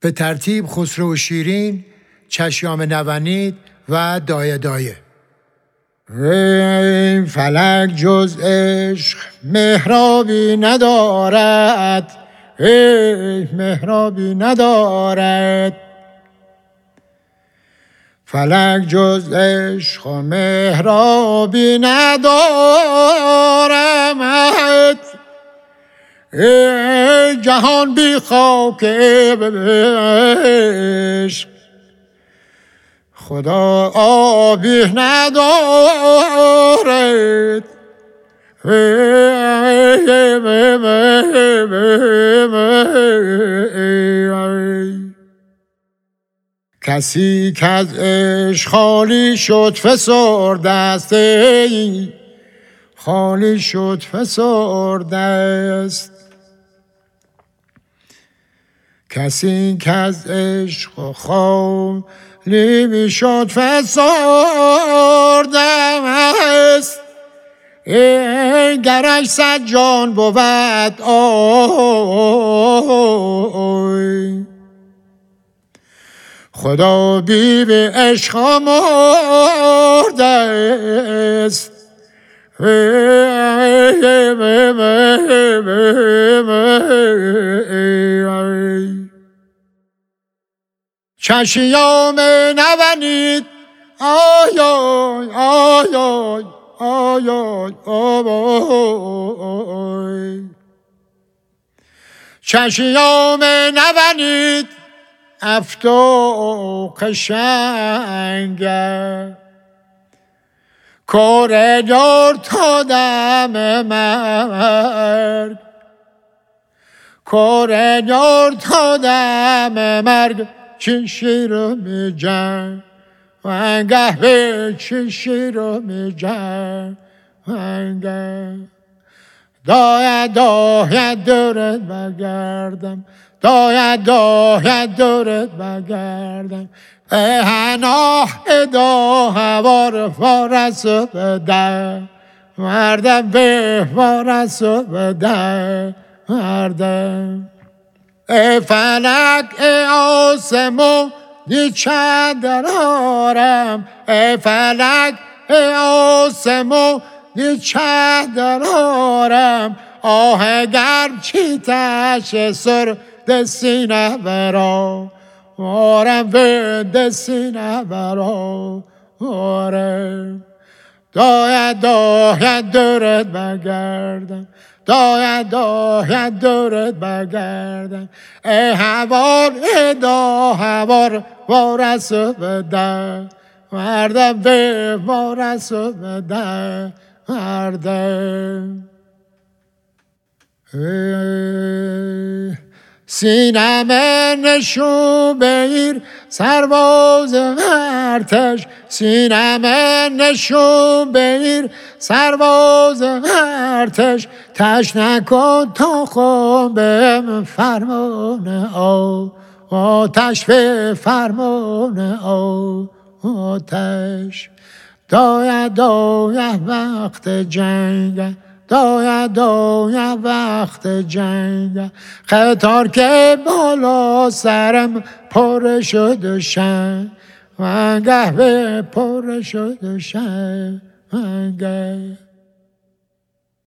به ترتیب خسرو و شیرین، چشیام نونید و دایه دایه. ای فلک جز عشق محرابی ندارد، ای محرابی ندارد. فلک جز عشق و محرابی ندارد. ای جهان بی خاک عشق، خدا آبی ندارد. کسی که از عشق خالی شد فسرده است، خالی شد فسرده است. کسی که از عشق خالی میشد فسرده است. گرش 100 جان بود آی، خدا بی به عشق مرده است. چشیام نونید آی آی آی آی آی آی. چشیام نونید افتوق شنگه، کار دار تا دم مرگ، کار دار تا دم مرگ. چه شیر می جنگ وانگه به چه شیر می جنگ وانگه. داید داید دورت بگردم، داید داید دورت بگردم. هناه ادا هوار فارس بده مردم، به فارس بده مردم. ای فلک ای آسمون دی چندرارم، ای فلک ای آسمون دی چندرارم. آه گرچی تش سر دسینه برا آرم به دسینه برا آرم. داید داید دورت بگردم، داید داید دورت بگردم. ای هوار ادا هوار وارس بده مردم، به وارس بده مردم. سینم نشون بگیر سرباز ارتش، سینم نشون بگیر سرباز ارتش. تش نکن تا خون به فرمان آتش، به فرمان آتش. داید داید وقت جنگ، داید داید وقت جنگ. قطار که بالا سرم پر شد شن وانگه، به پر شد شن وانگه.